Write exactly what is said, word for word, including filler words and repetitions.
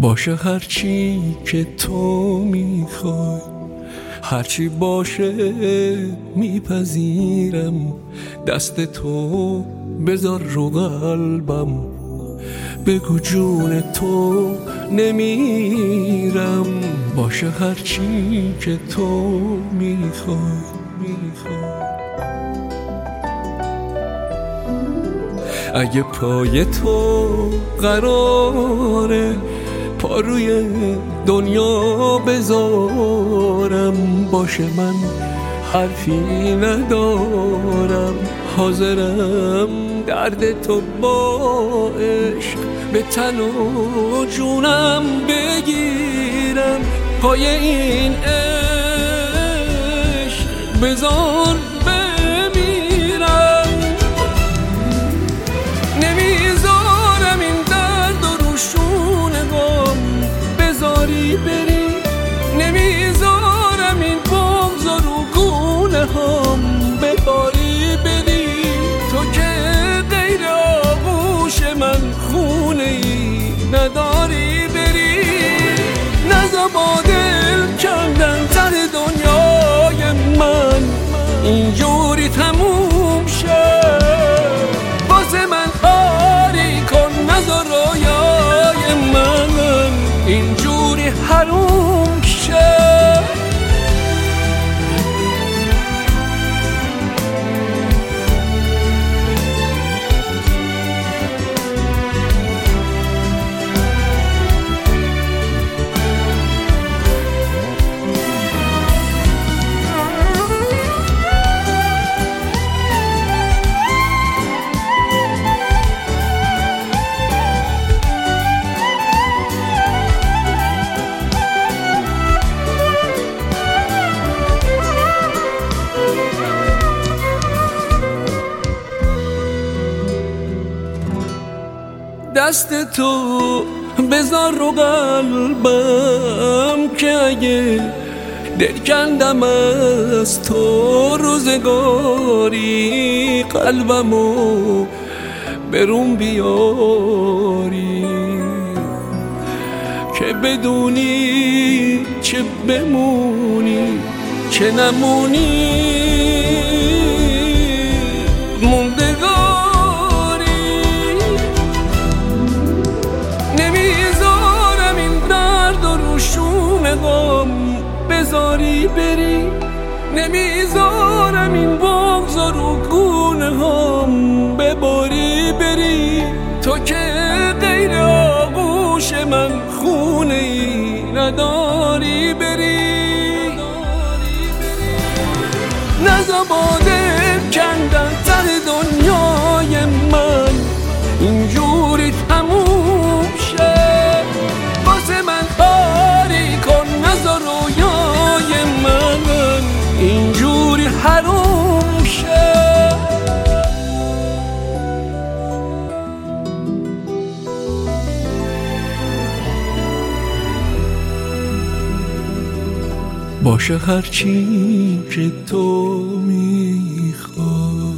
باشه هرچی که تو میخوای، هرچی باشه میپذیرم. دست تو بذار رو قلبم، بگو جون تو نمیرم. باشه هرچی که تو میخوای میخوای. اگه پای تو قراره پا روی دنیا بذارم، باشه من حرفی ندارم، حاضرم درد تو با عشق به تن و جونم بگیرم. پای این عشق بذار بمیرم. نمیذارم این درد و روشون غم بذاری بری، نمیذارم این بغض و رو گونه هم بباری بری. تو که غیر آغوش من خونه ای نداری بری. نزا با دل کندن سر دنیای من اینجوری تموم شد. واسه من آری کن، نزا رویای من اینجوری حروم شد. دست تو بذار رو قلبم، که اگه دل کندم از تو روزگاری، قلبمو برون بیاری. که بدونی چه بمونی چه نمونی موندگاری. نمیذارم این درد و روشون غم بذاری بری، نمیذارم این بغض و رو گونه هم بباری بری. تو که غیر آغوش من خونه ای نداری بری. نزا با دل کندن سر دنیای من اینجوری تموم شد. واسه من آری کن، نزا رویای من اینجوری حروم شد. باشه هرچی که تو میخوای.